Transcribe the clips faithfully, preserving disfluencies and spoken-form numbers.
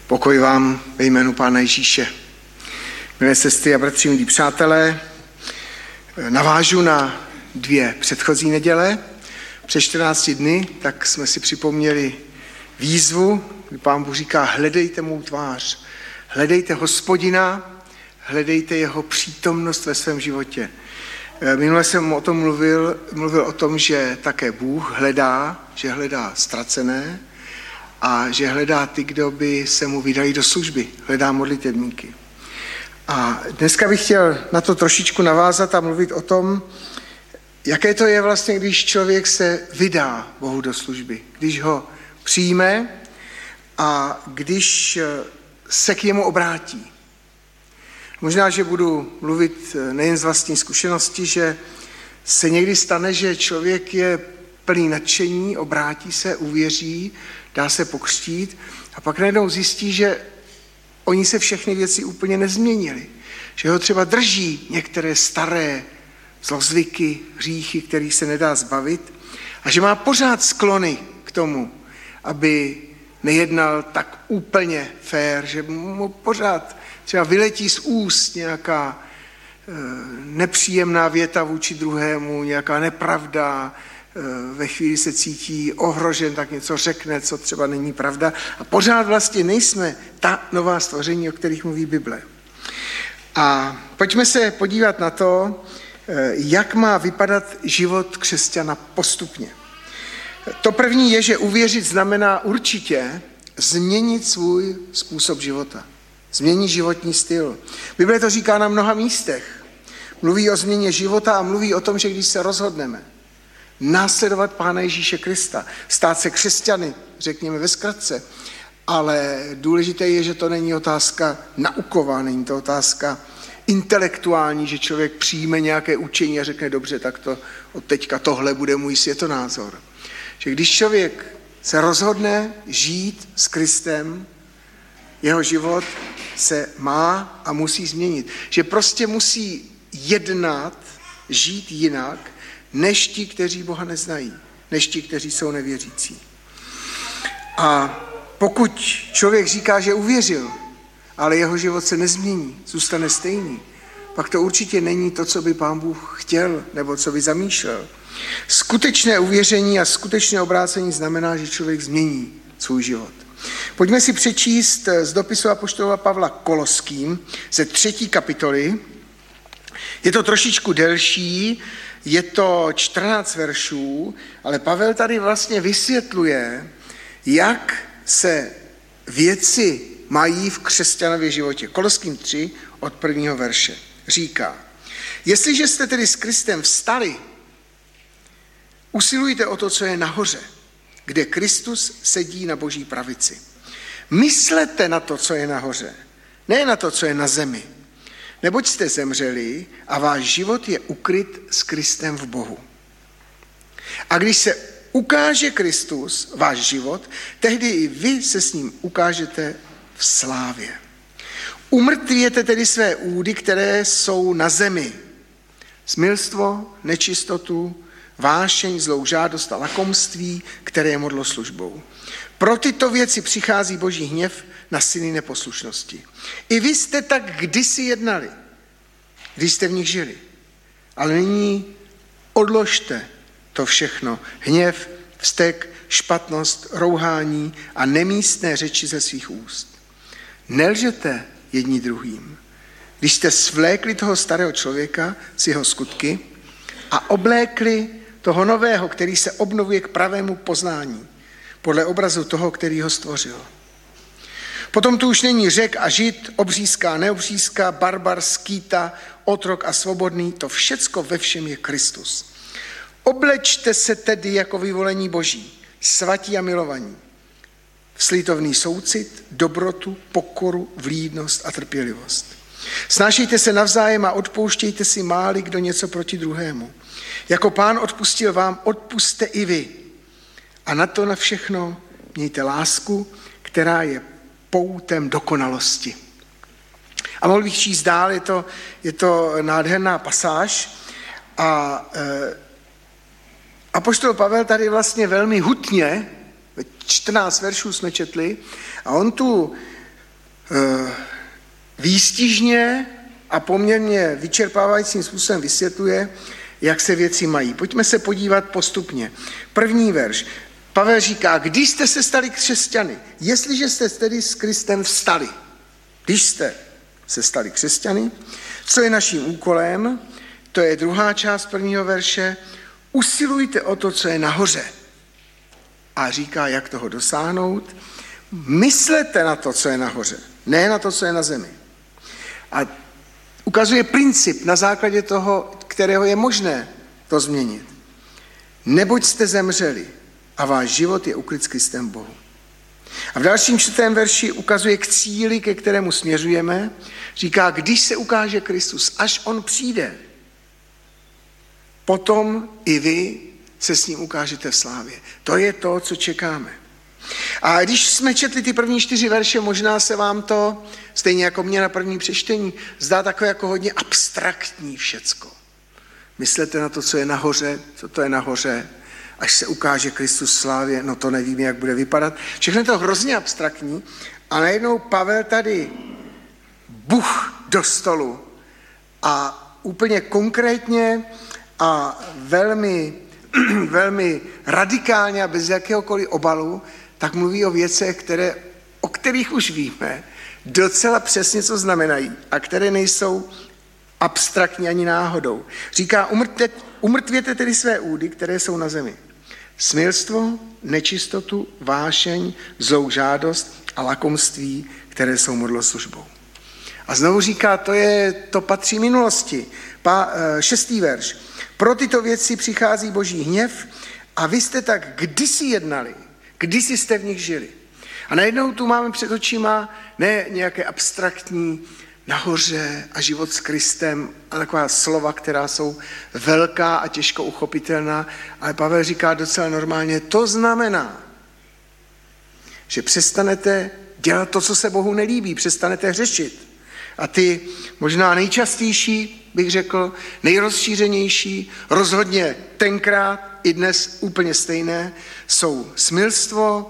Pokoj vám ve jménu Pána Ježíše. Milé sestry a bratři, milí přátelé, navážu na dvě předchozí neděle. Před čtrnácti dny tak jsme si připomněli výzvu, kdy Pán Bůh říká, hledejte mou tvář, hledejte Hospodina, hledejte jeho přítomnost ve svém životě. Minule jsem o tom mluvil, mluvil o tom, že také Bůh hledá, že hledá ztracené a že hledá ty, kdo by se mu vydali do služby, hledá modlitevníky. A dneska bych chtěl na to trošičku navázat a mluvit o tom, jaké to je vlastně, když člověk se vydá Bohu do služby, když ho přijme a když se k němu obrátí. Možná, že budu mluvit nejen z vlastní zkušenosti, že se někdy stane, že člověk je plný nadšení, obrátí se, uvěří, dá se pokřtít a pak najednou zjistí, že oni se všechny věci úplně nezměnily. Že ho třeba drží některé staré zlozvyky, hříchy, kterých se nedá zbavit a že má pořád sklony k tomu, aby nejednal tak úplně fér, že mu pořád třeba vyletí z úst nějaká e, nepříjemná věta vůči druhému, nějaká nepravda, e, ve chvíli se cítí ohrožen, tak něco řekne, co třeba není pravda. A pořád vlastně nejsme ta nová stvoření, o kterých mluví Bible. A pojďme se podívat na to, e, jak má vypadat život křesťana postupně. To první je, že uvěřit znamená určitě změnit svůj způsob života. Změnit životní styl. Bible to říká na mnoha místech. Mluví o změně života a mluví o tom, že když se rozhodneme následovat Pána Ježíše Krista, stát se křesťany, řekněme ve zkratce, ale důležité je, že to není otázka nauková, není to otázka intelektuální, že člověk přijme nějaké učení a řekne, dobře, tak to od teďka tohle bude můj světonázor. Že když člověk se rozhodne žít s Kristem, jeho život se má a musí změnit. Že prostě musí jednat, žít jinak, než ti, kteří Boha neznají, než ti, kteří jsou nevěřící. A pokud člověk říká, že uvěřil, ale jeho život se nezmění, zůstane stejný, pak to určitě není to, co by Pán Bůh chtěl, nebo co by zamýšlel. Skutečné uvěření a skutečné obrácení znamená, že člověk změní svůj život. Pojďme si přečíst z dopisu apoštola Pavla Koloským ze třetí kapitoly. Je to trošičku delší, je to čtrnáct veršů, ale Pavel tady vlastně vysvětluje, jak se věci mají v křesťanově životě. Koloským tři od prvního verše říká, jestliže jste tedy s Kristem vstali, usilujte o to, co je nahoře, kde Kristus sedí na Boží pravici. Myslete na to, co je nahoře, ne na to, co je na zemi. Neboť jste zemřeli a váš život je ukryt s Kristem v Bohu. A když se ukáže Kristus, váš život, tehdy i vy se s ním ukážete v slávě. Umrtvěte tedy své údy, které jsou na zemi. Smilstvo, nečistotu, vášeň, zlou žádost a lakomství, které je modloslužbou. Pro tyto věci přichází Boží hněv na syny neposlušnosti. I vy jste tak kdysi jednali, když jste v nich žili. Ale nyní odložte to všechno. Hněv, vztek, špatnost, rouhání a nemístné řeči ze svých úst. Nelžete jedni druhým. Když jste svlékli toho starého člověka s jeho skutky a oblékli toho nového, který se obnovuje k pravému poznání, podle obrazu toho, který ho stvořil. Potom tu už není Řek a Žid, obřízka a neobřízka, barbar, skýta, otrok a svobodný, to všecko ve všem je Kristus. Oblečte se tedy jako vyvolení Boží, svatí a milovaní, v slitovný soucit, dobrotu, pokoru, vlídnost a trpělivost. Snášejte se navzájem a odpouštějte si máli kdo něco proti druhému. Jako Pán odpustil vám, odpusťte i vy. A na to na všechno mějte lásku, která je poutem dokonalosti. A mohl bych číst dál, je to, je to nádherná pasáž. A e, apoštol Pavel tady vlastně velmi hutně, čtrnáct veršů jsme četli, a on tu výstižně a poměrně vyčerpávajícím způsobem vysvětluje, jak se věci mají. Pojďme se podívat postupně. První verš. Pavel říká, když jste se stali křesťany, jestliže jste tedy s Kristem vstali, když jste se stali křesťany, co je naším úkolem, to je druhá část prvního verše, usilujte o to, co je nahoře. A říká, jak toho dosáhnout. Myslete na to, co je nahoře, ne na to, co je na zemi. A ukazuje princip, na základě toho, kterého je možné to změnit. Neboť jste zemřeli a váš život je ukryt s Kristem Bohu. A v dalším čtvrtém verši ukazuje k cíli, ke kterému směřujeme. Říká, když se ukáže Kristus, až on přijde, potom i vy se s ním ukážete v slávě. To je to, co čekáme. A když jsme četli ty první čtyři verše, možná se vám to, stejně jako mě na první přečtení, zdá takové jako hodně abstraktní všecko. Myslete na to, co je nahoře, co to je nahoře, až se ukáže Kristus v slávě, no to nevíme, jak bude vypadat. Všechno je to hrozně abstraktní a najednou Pavel tady buch do stolu a úplně konkrétně a velmi, velmi radikálně a bez jakéhokoliv obalu, tak mluví o věcech, které, o kterých už víme, docela přesně, co znamenají a které nejsou abstraktní ani náhodou. Říká, umrtě, umrtvěte tedy své údy, které jsou na zemi. Smilstvo, nečistotu, vášeň, zlou žádost a lakomství, které jsou modloslužbou. A znovu říká, to, je, to patří minulosti. Pa, šestý verš. Pro tyto věci přichází boží hněv a vy jste tak kdysi jednali, kdysi jste v nich žili. A najednou tu máme před očima ne nějaké abstraktní nahoře a život s Kristem, ale taková slova, která jsou velká a těžko uchopitelná, ale Pavel říká docela normálně, to znamená, že přestanete dělat to, co se Bohu nelíbí, přestanete hřešit. A ty možná nejčastější, bych řekl, nejrozšířenější, rozhodně tenkrát i dnes úplně stejné, jsou smilstvo,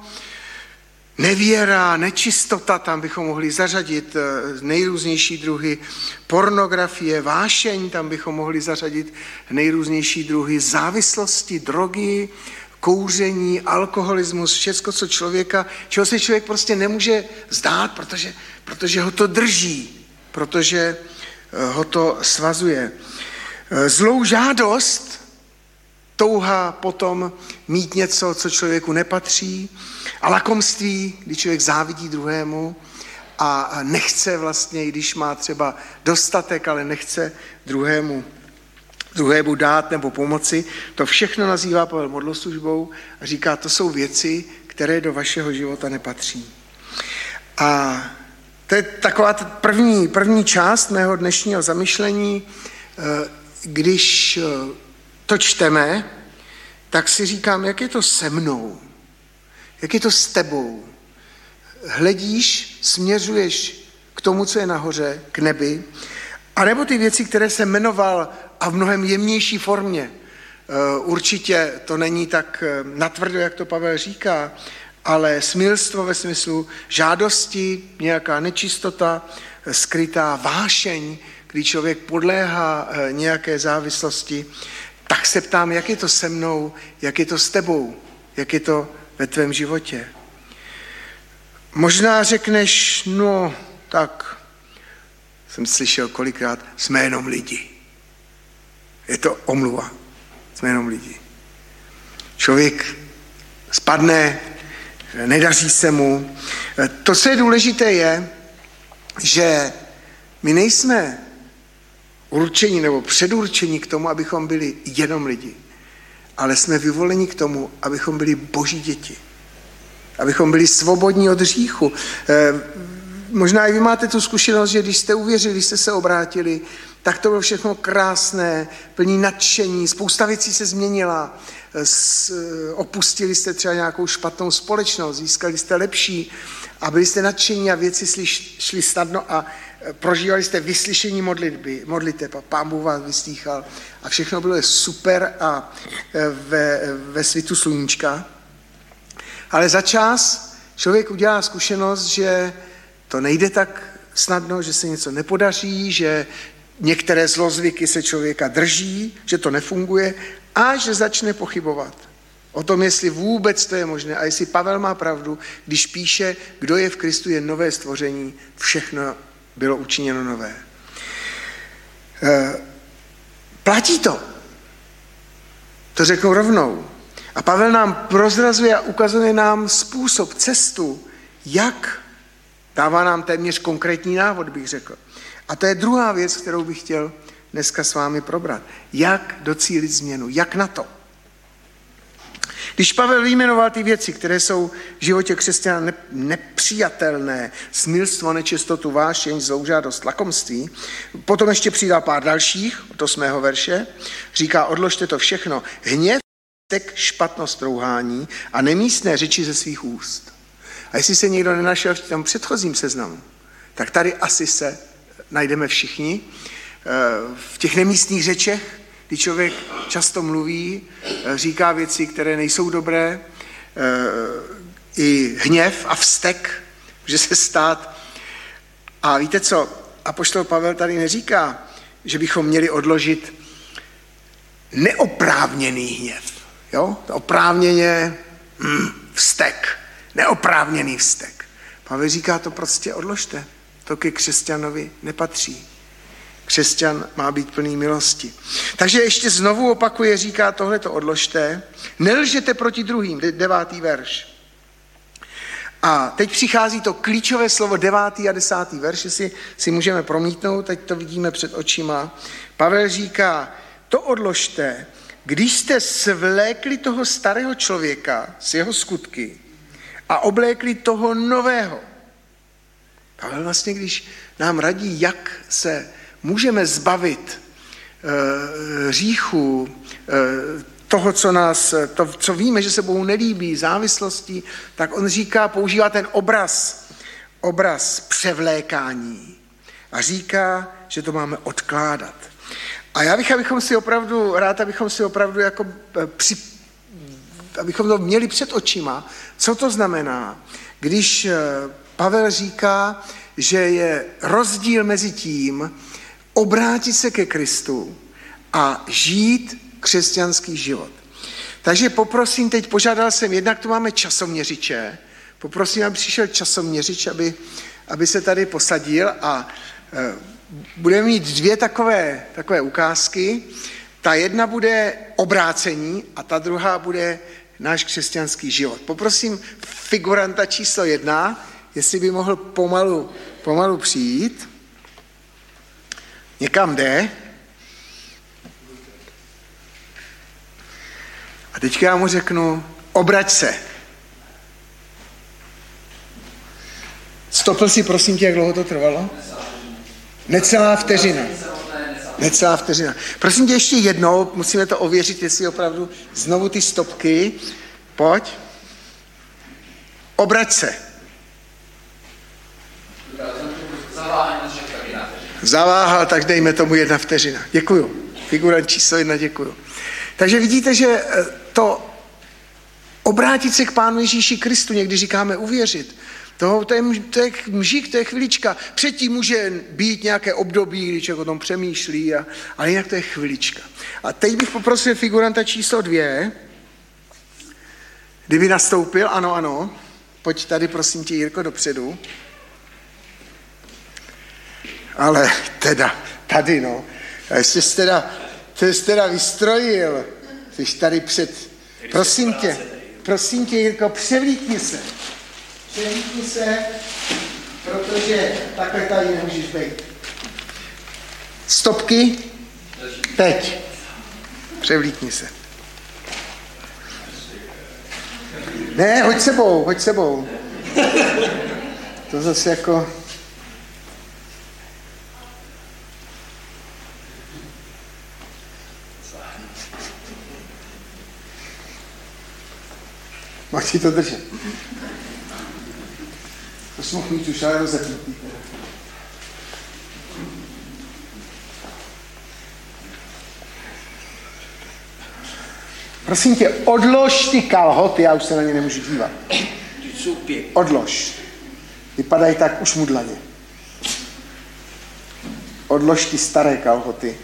nevěra, nečistota, tam bychom mohli zařadit nejrůznější druhy pornografie, vášeň, tam bychom mohli zařadit nejrůznější druhy závislosti, drogy, kouření, alkoholismus, všecko, co člověka, čeho se člověk prostě nemůže zdát, protože, protože ho to drží, protože ho to svazuje. Zlou žádost, touha potom mít něco, co člověku nepatří, a lakomství, kdy člověk závidí druhému a nechce vlastně, i když má třeba dostatek, ale nechce druhému, druhému dát nebo pomoci. To všechno nazývá Pavel modloslužbou a říká, to jsou věci, které do vašeho života nepatří. A to je taková první, první část mého dnešního zamyšlení. Když to čteme, tak si říkám, jak je to se mnou, jak je to s tebou. Hledíš, směřuješ k tomu, co je nahoře, k nebi, anebo ty věci, které jsem jmenoval a v mnohem jemnější formě. Určitě to není tak natvrdo, jak to Pavel říká, ale smilstvo ve smyslu žádosti, nějaká nečistota, skrytá vášeň, kdy člověk podléhá nějaké závislosti, tak se ptám, jak je to se mnou, jak je to s tebou, jak je to ve tvém životě. Možná řekneš, no tak, jsem slyšel kolikrát, jsme jenom lidi. Je to omluva, jsme jenom lidi. Člověk spadne, nedaří se mu. To, co je důležité, je, že my nejsme určení nebo předurčení k tomu, abychom byli jenom lidi, ale jsme vyvoleni k tomu, abychom byli boží děti. Abychom byli svobodní od hříchu. Možná i vy máte tu zkušenost, že když jste uvěřili, když jste se obrátili, tak to bylo všechno krásné, plný nadšení, spousta věcí se změnila, opustili jste třeba nějakou špatnou společnost, získali jste lepší a byli jste nadšení a věci šly snadno a prožívali jste vyslyšení modlitby, modliteb a Pán Bůh vás vyslýchal a všechno bylo super a ve, ve svitu sluníčka. Ale za čas člověk udělá zkušenost, že to nejde tak snadno, že se něco nepodaří, že některé zlozvyky se člověka drží, že to nefunguje a že začne pochybovat o tom, jestli vůbec to je možné a jestli Pavel má pravdu, když píše, kdo je v Kristu, je nové stvoření, všechno bylo učiněno nové. E, platí to. To řeknu rovnou. A Pavel nám prozrazuje a ukazuje nám způsob, cestu, jak, dává nám téměř konkrétní návod, bych řekl. A to je druhá věc, kterou bych chtěl dneska s vámi probrat. Jak docílit změnu, jak na to. Když Pavel vyjmenoval ty věci, které jsou v životě křesťana nepřijatelné, smilstvo, nečistotu, vášeň, zloužádost, lakomství, potom ještě přidá pár dalších, od osmého verše, říká, odložte to všechno, hněv, vztek, špatnost, rouhání a nemístné řeči ze svých úst. A jestli se někdo nenašel v tom předchozím seznamu, tak tady asi se najdeme všichni. V těch nemístných řečech, kdy člověk často mluví, říká věci, které nejsou dobré, i hněv a vztek může se stát. A víte co, apoštol Pavel tady neříká, že bychom měli odložit neoprávněný hněv. Jo? Oprávněně hm, vztek, neoprávněný vztek. Pavel říká, to prostě odložte. To ke křesťanovi nepatří. Křesťan má být plný milosti. Takže ještě znovu opakuje, říká, tohleto odložte. Nelžete proti druhým, devátý verš. A teď přichází to klíčové slovo devátý a desátý verš, jestli si můžeme promítnout, teď to vidíme před očima. Pavel říká, to odložte, když jste svlékli toho starého člověka s jeho skutky a oblékli toho nového. Pavel vlastně, když nám radí, jak se můžeme zbavit e, hříchu, e, toho, co nás, to, co víme, že se Bohu nelíbí, závislostí, tak on říká, používá ten obraz, obraz převlékání a říká, že to máme odkládat. A já bych, abychom si opravdu, rád, abychom si opravdu jako při, abychom to měli před očima, co to znamená, když Pavel říká, že je rozdíl mezi tím obrátit se ke Kristu a žít křesťanský život. Takže poprosím, teď požádal jsem, jednak tu máme časoměřiče, poprosím, aby přišel časoměřič, aby, aby se tady posadil a e, budeme mít dvě takové, takové ukázky. Ta jedna bude obrácení a ta druhá bude náš křesťanský život. Poprosím figuranta číslo jedna, jestli by mohl pomalu, pomalu přijít. Někam jde. A teďka já mu řeknu, obrať se. Stopl si, prosím tě, jak dlouho to trvalo? Necelá vteřina. Necelá vteřina. Prosím tě ještě jednou, musíme to ověřit, jestli opravdu znovu ty stopky. Pojď. Obrať se. Zaváhal, tak dejme tomu jedna vteřina. Děkuju. Figurant číslo jedna, děkuju. Takže vidíte, že to obrátit se k Pánu Ježíši Kristu, někdy říkáme uvěřit, to, to, je, to je mžík, to je chvilička. Předtím může být nějaké období, když člověk o tom přemýšlí, a, ale jinak to je chvilička. A teď bych poprosil figuranta číslo dvě, kdyby nastoupil, ano, ano, pojď tady, prosím tě, Jirko, dopředu. Ale teda, tady, no, ještě jsi teda, ty jsi teda vystrojil, jsi tady před, prosím tě, prosím tě, Jirko, převlíkni se, převlíkni se, protože takhle tady nemůžeš být. Stopky, teď, převlíkni se. Ne, hoď sebou, hoď sebou. To zase jako... Máš si to držet. To jsme mít už ale rozepnutý. Prosím tě, odlož ty kalhoty, já už se na ně nemůžu dívat. Odlož. vypadají tak ušmudlaně. Odlož ty staré kalhoty.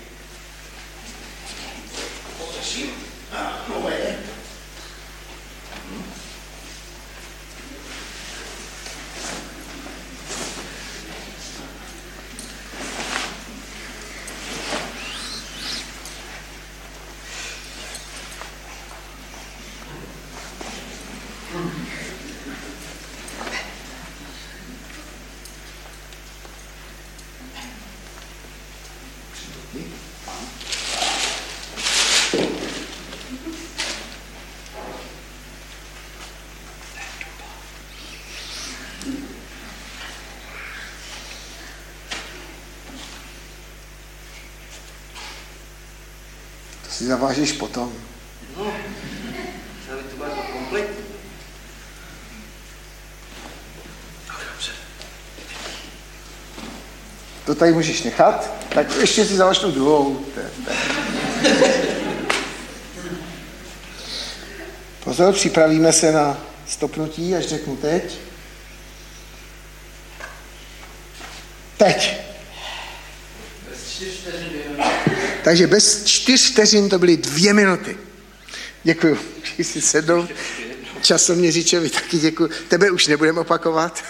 Si zavážeš potom. No, ale to bude to kompletní. To tady můžeš nechat, tak ještě si zavaž tu druhou. Pozor, připravíme se na stopnutí, až řeknu teď. Teď. Takže bez čtyř vteřin to byly dvě minuty. Děkuju, že jsi sedl. Časoměřičovi taky děkuju. Tebe už nebudeme opakovat.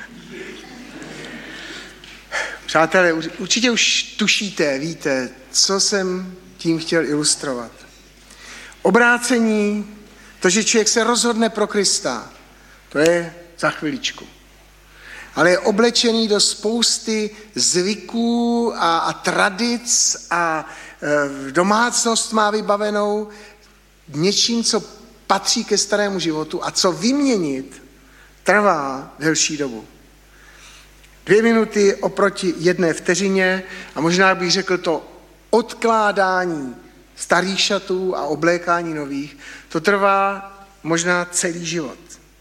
Přátelé, určitě už tušíte, víte, co jsem tím chtěl ilustrovat. Obrácení, to, že člověk se rozhodne pro Krista, to je za chviličku. Ale je oblečený do spousty zvyků a, a tradic a e, domácnost má vybavenou něčím, co patří ke starému životu a co vyměnit trvá delší dobu. Dvě minuty oproti jedné vteřině a možná bych řekl to odkládání starých šatů a oblékání nových, to trvá možná celý život.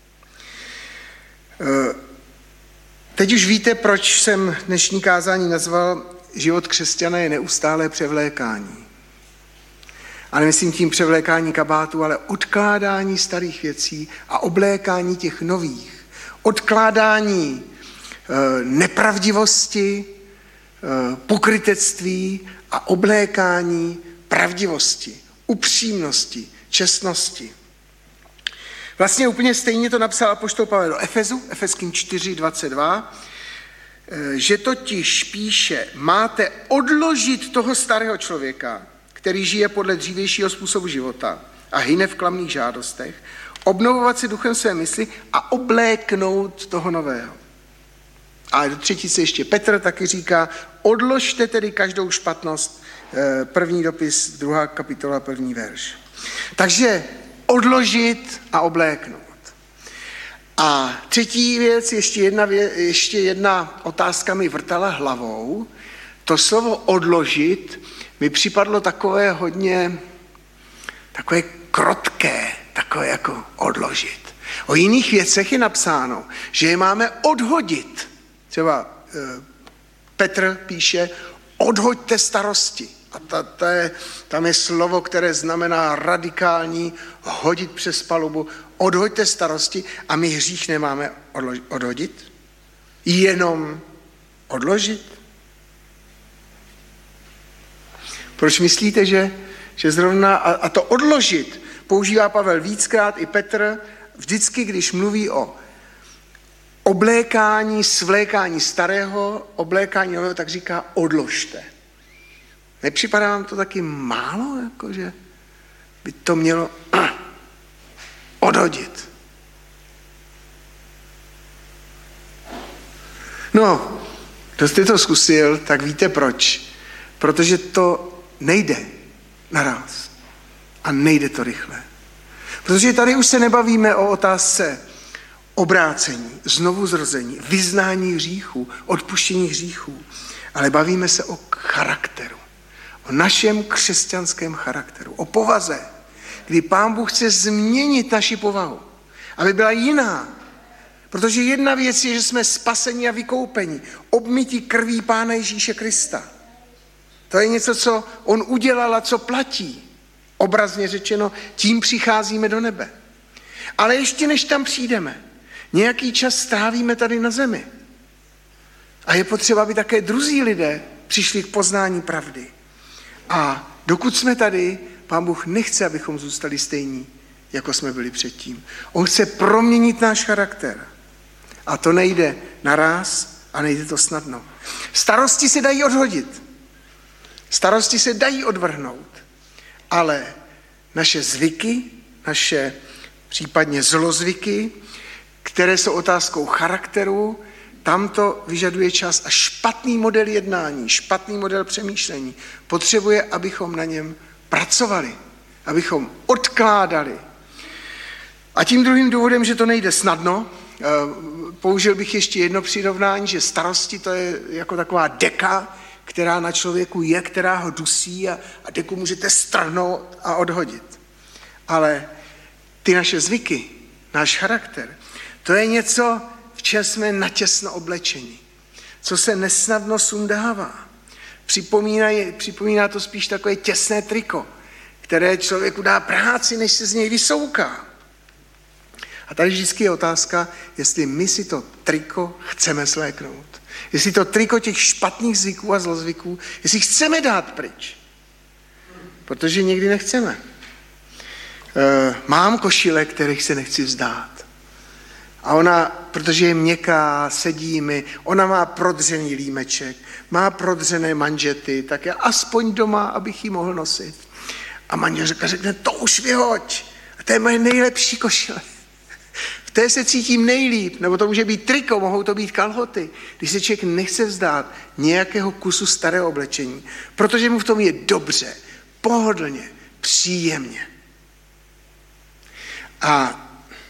E, Teď už víte, proč jsem dnešní kázání nazval život křesťana je neustálé převlékání. Ale myslím tím převlékání kabátu, ale odkládání starých věcí a oblékání těch nových. Odkládání e, nepravdivosti, e, pokrytectví a oblékání pravdivosti, upřímnosti, čestnosti. Vlastně úplně stejně to napsal apoštol Pavel do Efezu, Efeským čtyři dvacet dva, že totiž píše, máte odložit toho starého člověka, který žije podle dřívějšího způsobu života a hyne v klamných žádostech, obnovovat si duchem své mysli a obléknout toho nového. A do třetice ještě Petr taky říká, odložte tedy každou špatnost, první dopis, druhá kapitola, první verš. Takže odložit a obléknout. A třetí věc, ještě jedna, vě, ještě jedna otázka mi vrtala hlavou. To slovo odložit mi připadlo takové hodně, takové krotké, takové jako odložit. O jiných věcech je napsáno, že je máme odhodit. Třeba eh, Petr píše, odhoďte starosti. A ta, ta je, tam je slovo, které znamená radikální hodit přes palubu. Odhoďte starosti a my hřích nemáme odlož, odhodit, jenom odložit. Proč myslíte, že, že zrovna, a, a to odložit používá Pavel víckrát i Petr, vždycky, když mluví o oblékání, svlékání starého, oblékání nového, tak říká odložte. Nepřipadá vám to taky málo, jakože by to mělo ah, odhodit? No, kdo jste to zkusil, tak víte proč. Protože to nejde naraz. A nejde to rychle. Protože tady už se nebavíme o otázce obrácení, znovuzrození, vyznání hříchů, odpuštění hříchů, ale bavíme se o charakteru. O našem křesťanském charakteru, o povaze, kdy Pán Bůh chce změnit naši povahu, aby byla jiná. Protože jedna věc je, že jsme spaseni a vykoupeni, obmytí krví Pána Ježíše Krista. To je něco, co on udělal a co platí. Obrazně řečeno, tím přicházíme do nebe. Ale ještě než tam přijdeme, nějaký čas strávíme tady na zemi. A je potřeba, aby také druzí lidé přišli k poznání pravdy. A dokud jsme tady, Pán Bůh nechce, abychom zůstali stejní, jako jsme byli předtím. On chce proměnit náš charakter. A to nejde naráz a nejde to snadno. Starosti se dají odhodit. Starosti se dají odvrhnout. Ale naše zvyky, naše případně zlozvyky, které jsou otázkou charakteru, tam to vyžaduje čas a špatný model jednání, špatný model přemýšlení potřebuje, abychom na něm pracovali, abychom odkládali. A tím druhým důvodem, že to nejde snadno, použil bych ještě jedno přirovnání, že starosti to je jako taková deka, která na člověku je, která ho dusí a, a deku můžete strhnout a odhodit. Ale ty naše zvyky, náš charakter, to je něco, v čem jsme natěsno oblečeni, co se nesnadno sundává. Připomíná, připomíná to spíš takové těsné triko, které člověku dá práci, než se z něj vysouká. A tady vždycky je otázka, jestli my si to triko chceme sléknout. Jestli to triko těch špatných zvyků a zlozvyků, jestli chceme dát pryč. Protože někdy nechceme. E, mám košile, kterých se nechci vzdát. A ona, protože je měkká, sedí mi, ona má prodřený límeček, má prodřené manžety, tak já aspoň doma, abych ji mohl nosit. A manželka řekne, to už vyhoď. A to je moje nejlepší košile. V té se cítím nejlíp, nebo to může být triko, mohou to být kalhoty, když se člověk nechce vzdát nějakého kusu starého oblečení, protože mu v tom je dobře, pohodlně, příjemně. A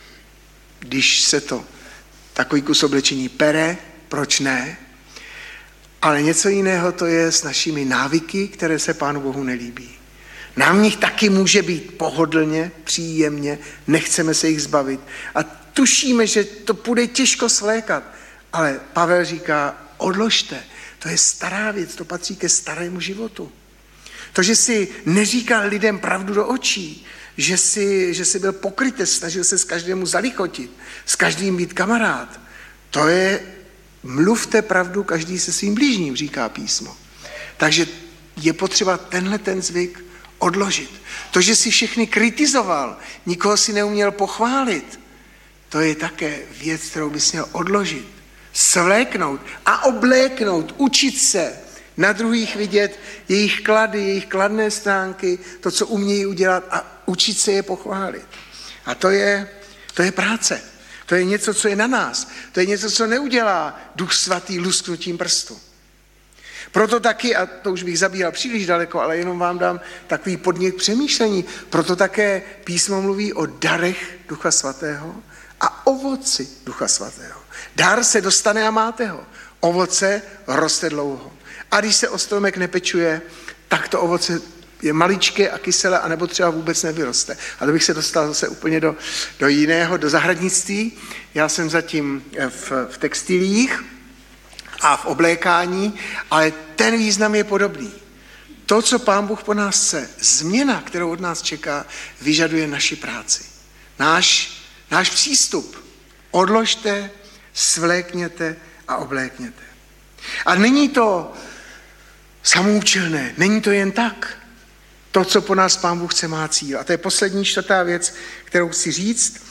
když se to takový kus oblečení pere, proč ne? Ale něco jiného to je s našimi návyky, které se Pánu Bohu nelíbí. Nám v nich taky může být pohodlně, příjemně, nechceme se jich zbavit. A tušíme, že to půjde těžko svlékat. Ale Pavel říká, odložte, to je stará věc, to patří ke starému životu. To, že si neříkal lidem pravdu do očí, že si, že si byl pokrytec, snažil se s každému zalichotit, s každým být kamarád, to je, mluvte pravdu každý se svým blížním, říká písmo. Takže je potřeba tenhle ten zvyk odložit. To, že si všechny kritizoval, nikoho si neuměl pochválit, to je také věc, kterou bys měl odložit, svléknout a obléknout, učit se na druhých vidět jejich klady, jejich kladné stránky, to, co umějí udělat a učit se je pochválit. A to je, to je práce. To je něco, co je na nás. To je něco, co neudělá Duch Svatý lusknutím prstu. Proto taky, a to už bych zabíral příliš daleko, ale jenom vám dám takový podnět k přemýšlení, proto také písmo mluví o darech Ducha Svatého a ovoci Ducha Svatého. Dar se dostane a máte ho. Ovoce roste dlouho. A když se o stromek nepečuje, tak to ovoce je maličké a kyselé, anebo třeba vůbec nevyroste. Ale bych se dostal zase úplně do, do jiného, do zahradnictví. Já jsem zatím v, v textilích a v oblékání, ale ten význam je podobný. To, co Pán Bůh po nás chce, změna, kterou od nás čeká, vyžaduje naši práci. Náš, náš přístup. Odložte, svlékněte a oblékněte. A není to samoučelné, není to jen tak. To, co po nás Pán Bůh chce, má cíl. A to je poslední čtvrtá věc, kterou chci říct.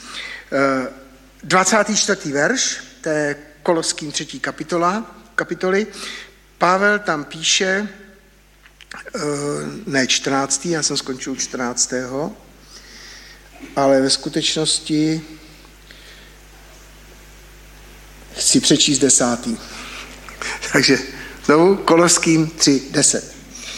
dvacátý čtvrtý verš, to je Koloským třetí kapitola, kapitoly. Pavel tam píše, ne čtrnáctý, já jsem skončil čtrnáctého, ale ve skutečnosti chci přečíst desátý. Takže znovu Koloským tři deset.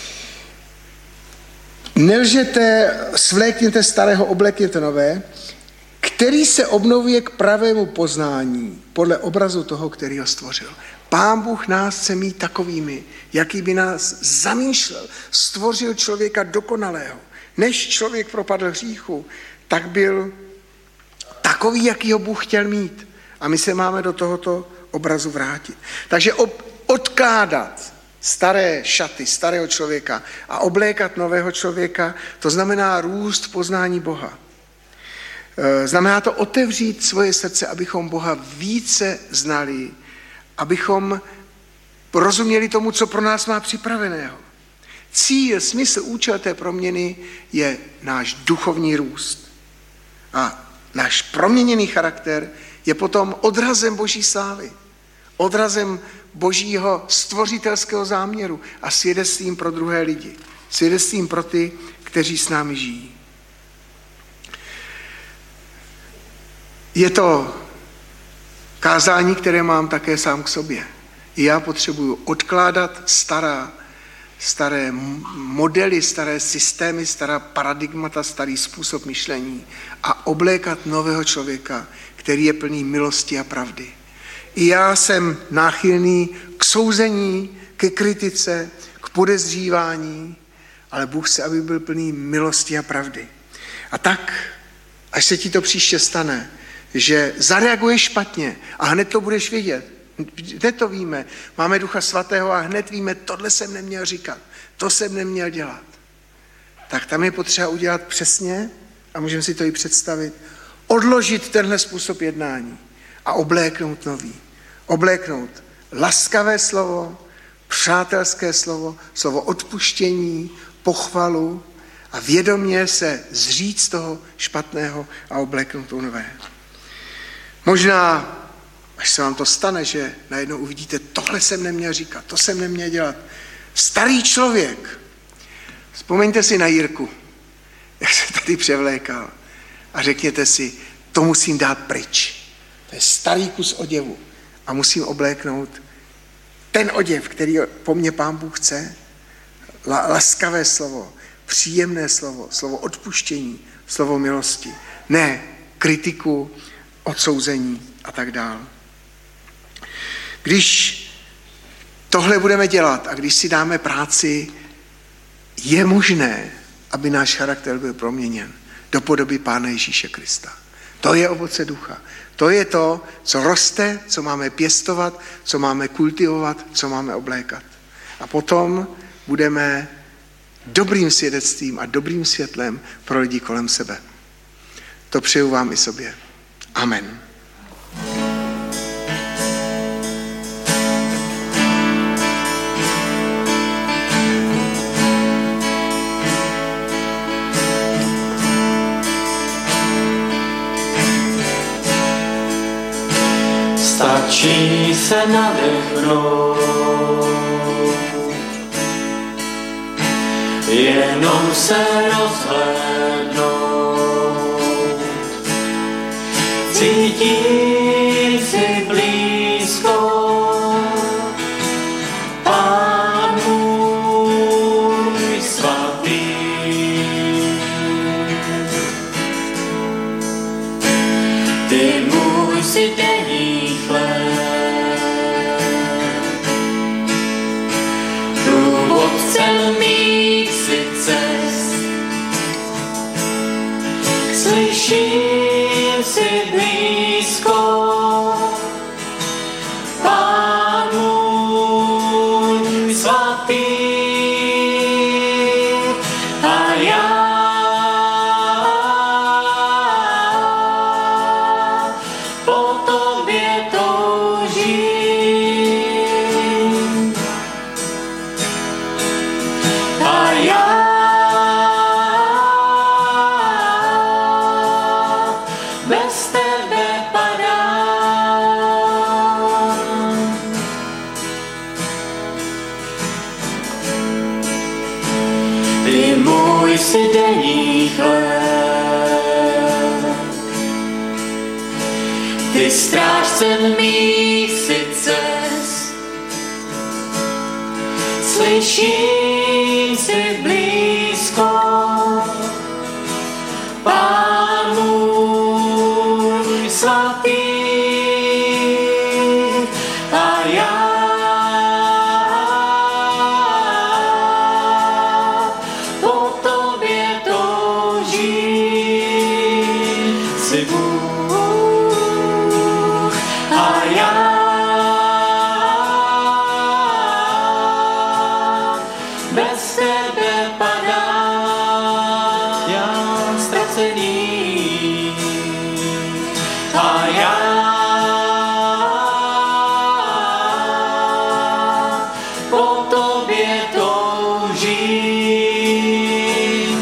Nelžete, svlékněte starého, oblekněte nové, který se obnovuje k pravému poznání podle obrazu toho, který ho stvořil. Pán Bůh nás chce mít takovými, jaký by nás zamýšlel. Stvořil člověka dokonalého. Než člověk propadl hříchu, tak byl takový, jaký ho Bůh chtěl mít. A my se máme do tohoto obrazu vrátit. Takže odkládat staré šaty starého člověka a oblékat nového člověka, to znamená růst v poznání Boha. Znamená to otevřít svoje srdce, abychom Boha více znali, abychom porozuměli tomu, co pro nás má připraveného. Cíl, smysl, účel té proměny je náš duchovní růst. A náš proměněný charakter je potom odrazem Boží slávy, odrazem Božího stvořitelského záměru a svědectvím pro druhé lidi, svědectvím pro ty, kteří s námi žijí. Je to kázání, které mám také sám k sobě. I já potřebuju odkládat stará, staré modely, staré systémy, stará paradigmata, starý způsob myšlení a oblékat nového člověka, který je plný milosti a pravdy. I já jsem náchylný k souzení, ke kritice, k podezřívání, ale Bůh chce, aby byl plný milosti a pravdy. A tak, až se ti to příště stane, že zareaguješ špatně a hned to budeš vědět. Hned to víme. Máme Ducha Svatého a hned víme, tohle jsem neměl říkat, to jsem neměl dělat. Tak tam je potřeba udělat přesně, a můžeme si to i představit, odložit tenhle způsob jednání a obléknout nový. Obléknout laskavé slovo, přátelské slovo, slovo odpuštění, pochvalu a vědomě se zříct toho špatného a obléknout to nové. Možná, až se vám to stane, že najednou uvidíte, tohle jsem neměl říkat, to jsem neměl dělat. Starý člověk, vzpomeňte si na Jirku, jak se tady převlékal a řekněte si, to musím dát pryč. To je starý kus oděvu a musím obléknout ten oděv, který po mně Pán Bůh chce, laskavé slovo, příjemné slovo, slovo odpuštění, slovo milosti, ne kritiku, odsouzení a tak dále. Když tohle budeme dělat a když si dáme práci, je možné, aby náš charakter byl proměněn do podoby Pána Ježíše Krista. To je ovoce ducha. To je to, co roste, co máme pěstovat, co máme kultivovat, co máme oblékat. A potom budeme dobrým svědectvím a dobrým světlem pro lidi kolem sebe. To přeju vám i sobě. Amen. Stačí se nadechnout, jenom se rozhlédnout, cítím si blízko, Pán můj svatý. Ty můj si denní chléb, průvodcem mých si cest, slyším si blízko, Pán můj svatý. A já po tobě toužím. A já bez tebe padám. Ty můj si denní chléb, ty strážcem mých si cest, slyším si blízko, Pán můj svatý. A já po tobě toužím, jsi Bůh. A já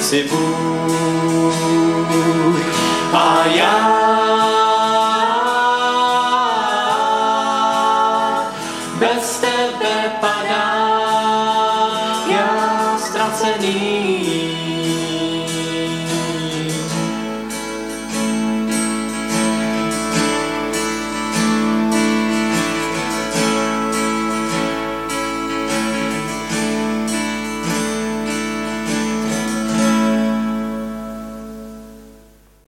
jsi Bůh a já bez tebe padám, já ztracený.